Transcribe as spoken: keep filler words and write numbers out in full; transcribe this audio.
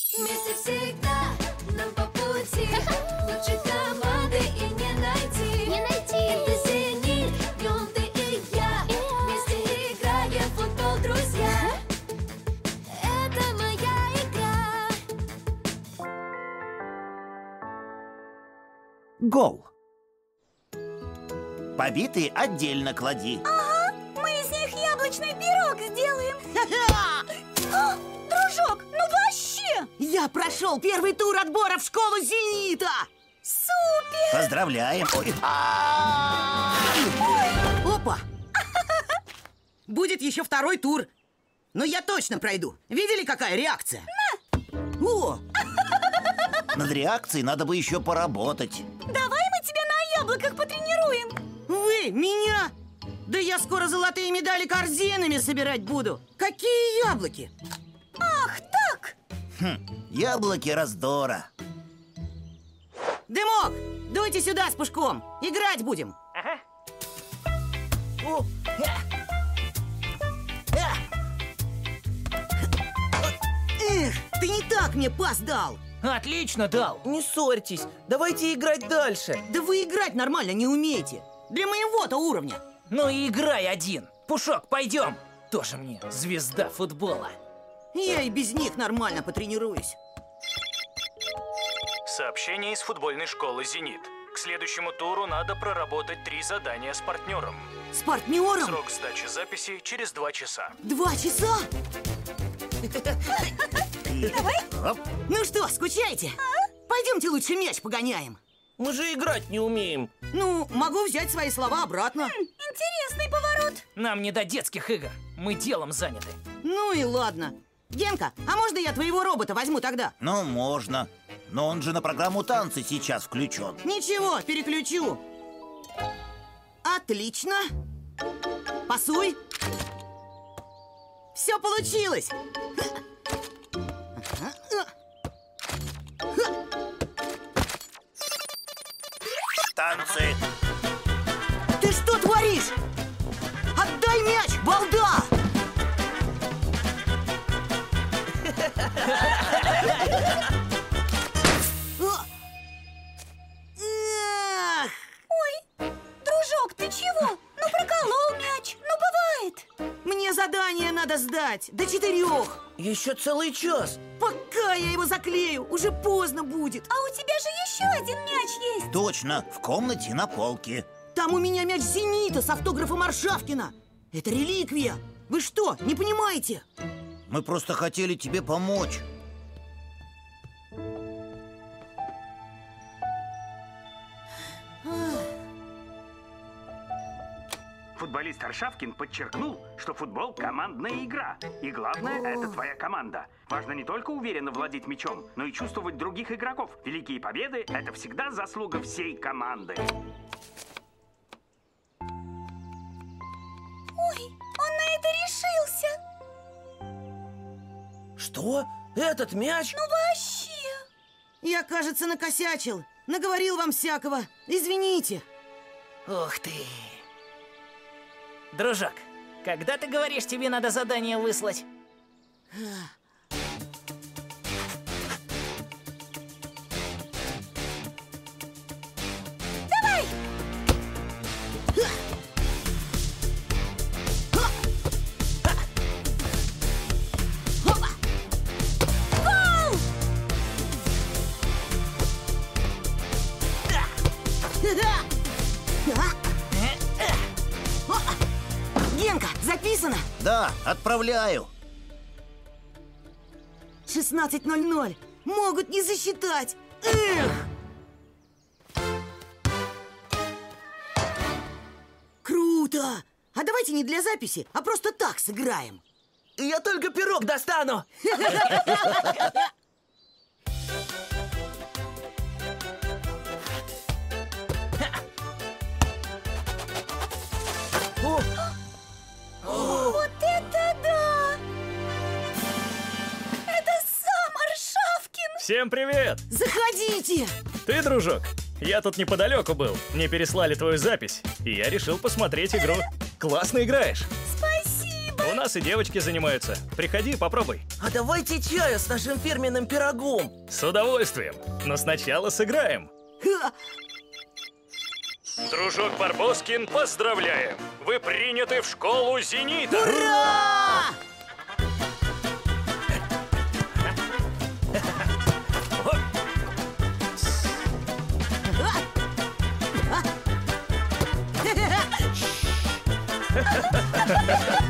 Вместе всегда нам по пути. Лучше команды и не найти. Не найти. Это «Зенит», днем ты и я. Вместе играем в футбол, друзья. Это моя игра. Гол. Побитые отдельно клади. Ага, мы из них яблочный пирог сделаем. О, дружок, ну вообще! Я прошел первый тур отбора в школу «Зенита». Супер! Поздравляем. Ой. Опа! Будет еще второй тур. Но я точно пройду. Видели, какая реакция? О! Над реакцией надо бы еще поработать. Давай мы тебя на яблоках потренируем. Вы? Меня? Да я скоро золотые медали корзинами собирать буду. Какие яблоки? Ах, так! Хм, яблоки раздора. Дымок, дуйте сюда с пушком. Играть будем. Ага. О, э, э. Эх, ты не так мне пас дал. Отлично дал. Не ссорьтесь, давайте играть дальше. Да вы играть нормально не умеете. Для моего-то уровня. Ну и играй один. Пушок, пойдем. Тоже мне звезда футбола. Я и без них нормально потренируюсь. Сообщение из футбольной школы «Зенит». К следующему туру надо проработать три задания с партнером. С партнером? Срок сдачи записи через два часа. Два часа? Оп. Ну что, скучаете? Пойдемте лучше мяч погоняем. Мы же играть не умеем. Ну, могу взять свои слова обратно. Интересный поворот. Нам не до детских игр. Мы делом заняты. Ну и ладно. Генка, а можно я твоего робота возьму тогда? Ну, можно. Но он же на программу танцы сейчас включен. Ничего, переключу. Отлично. Пасуй. Все получилось. Танцы. Ты что творишь? Отдай мяч, балда! Эх! Ой, дружок, ты чего? Ну проколол мяч, ну бывает. Мне задание надо сдать до четырех. Еще целый час. Пока я его заклею, уже поздно будет. А у тебя же еще один мяч есть. Точно, в комнате на полке. Там у меня мяч «Зенита» с автографом Аршавкина. Это реликвия. Вы что, не понимаете? Мы просто хотели тебе помочь. Футболист Аршавкин подчеркнул, что футбол – командная игра. И главное – это твоя команда. Важно не только уверенно владеть мячом, но и чувствовать других игроков. Великие победы – это всегда заслуга всей команды. Ой, он на это решился. Что? Этот мяч? Ну вообще. Я, кажется, накосячил. Наговорил вам всякого. Извините. Ух ты. Дружок, когда ты говоришь, тебе надо задание выслать? Давай! Гол! Генка, записано? Да, отправляю. шестнадцать ноль ноль. Могут не засчитать. Эх! Круто! А давайте не для записи, а просто так сыграем. Я только пирог достану. Вот это да! Это сам Аршавкин! Всем привет! Заходите! Ты, дружок? Я тут неподалеку был. Мне переслали твою запись, и я решил посмотреть игру. Классно играешь. Спасибо! У нас и девочки занимаются. Приходи, попробуй. А давайте чаю с нашим фирменным пирогом. С удовольствием. Но сначала сыграем. Дружок Барбоскин, поздравляем! Вы приняты в школу «Зенит». Ура! Ha ha ha!